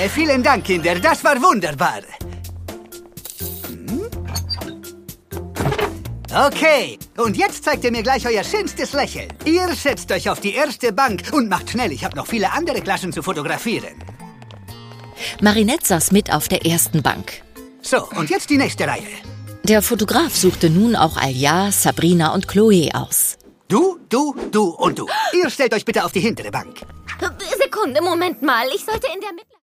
Vielen Dank, Kinder. Das war wunderbar. Okay, und jetzt zeigt ihr mir gleich euer schönstes Lächeln. Ihr setzt euch auf die erste Bank und macht schnell. Ich habe noch viele andere Klassen zu fotografieren. Marinette saß mit auf der ersten Bank. So, und jetzt die nächste Reihe. Der Fotograf suchte nun auch Alia, Sabrina und Chloe aus. Du und du. Ihr stellt euch bitte auf die hintere Bank. Sekunde, Moment mal. Ich sollte in der Mitte...